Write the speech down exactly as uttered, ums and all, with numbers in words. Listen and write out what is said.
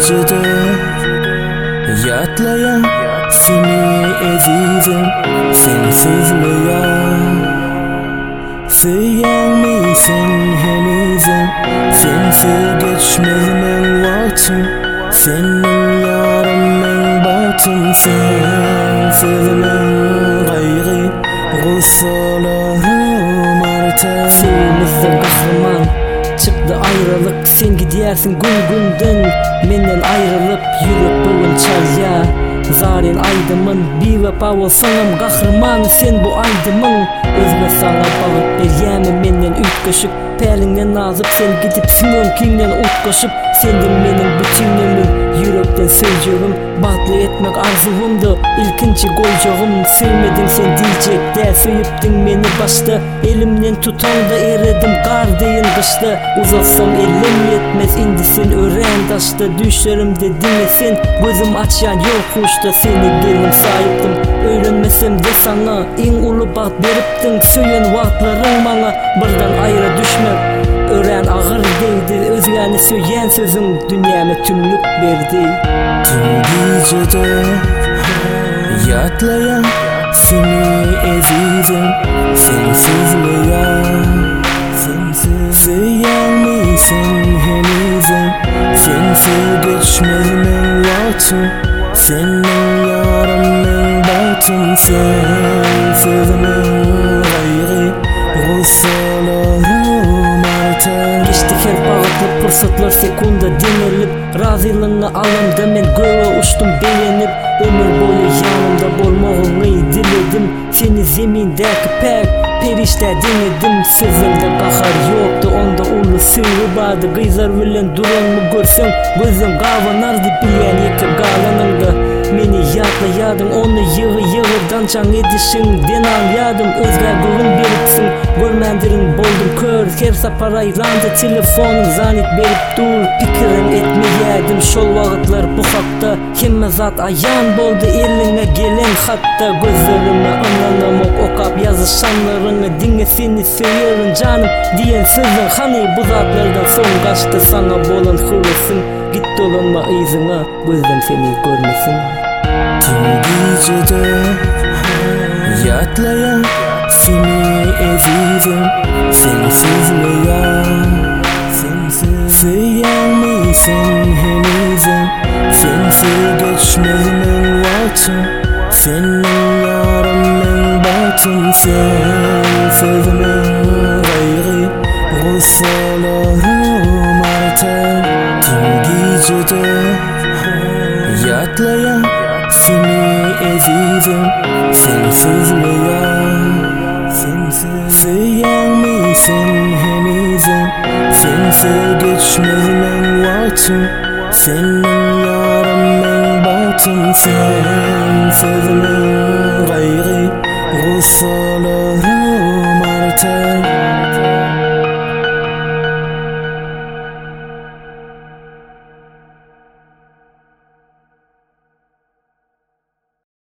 gecede yatlayan seni ezizim, sensiz rüyam. Süyen mi sen henizim, sensiz geçmez men vaktim. Senin yarım men batım, sensiz men gayri gussalarım artar. Sevimizden kahraman çıktı ayrılık, sen gidersin gün günden menden ayrılıp yürüp bugün çarya. Zarin aydımın bir vefa olsanım kahraman, sen bu aydımın. Özme sana balık bir yemi menden üç kaşık, pelinden nazıp sen gidip simon kingden ut kaşıp. Sendin benim bütün ömür yürekten söyleyeceğim, batlı etmek arzumdu ilkinci koyacağım. Sevmedin sen diyecek de söyüptün beni başta, elimden tutan da eridim kar deyin kışta. Uzatsam elim yetmez indi sen öğren taşta, düşlerim dedin sen gözüm açan yok kuşta. Seni gelin sahiptim öğrenmesem de sana, en ulu bat beriptin söyün vaatların bana. Birden ayrı düşmek öğren ağır değdi, özgani söyleyen sözüm dünyama tümlük verdi. Tüm gecede yatlayan seni ezizim, sensiz rüyam. Süyen mi sen henizim, sensiz geçmez men vaktim. Senin yarım men batım, sensiz men gayri gussalarım artar. Geçti her bağıtlı fırsatlar sekunda dinelip, razılığını alamda men göğe uçtum beğenip. Ömür boyu yanımda bolmağını diledim, seni zemindeki pek perişte dinledim. Sözümde kahar yoktu, onda ulu sürü vardı. Kıyzar bilen duran mı görsen gözüm kavanardı, bilen yıkı galanında. Meni yatlayadın onu yığı yığırdan can edişin den anlayadım. Özgür gülün beripsin görmendirin boldum kör, kersa paraylandı telefonun zanit berip dur. Pikirim etmeyedim şol vaqtlar bu hakta, himme zat ayan boldu eline gelen hatta. Gözlerime anlanamok okap yazışanlarını dinle, seni seviyorum canım diyen sözün hani bu zatlardan son kaçtı. Sana bolan hırısın git dolanma izine, gözüm seni görmesin. Tüm gecede yatlayan seni ezizim, sensiz rüyam. Süyen mi sen henizim, sensiz geçmez men vaktim. Senin yarım men batım, sensiz men gayri gussalarım artar. Tüm gecede yatlayan seni ezizim, sensiz rüyam. Süyen mi sen henizim, sensiz geçmez men vaktim. Senin yarım men batım, sensiz men gayri gussalarım artar.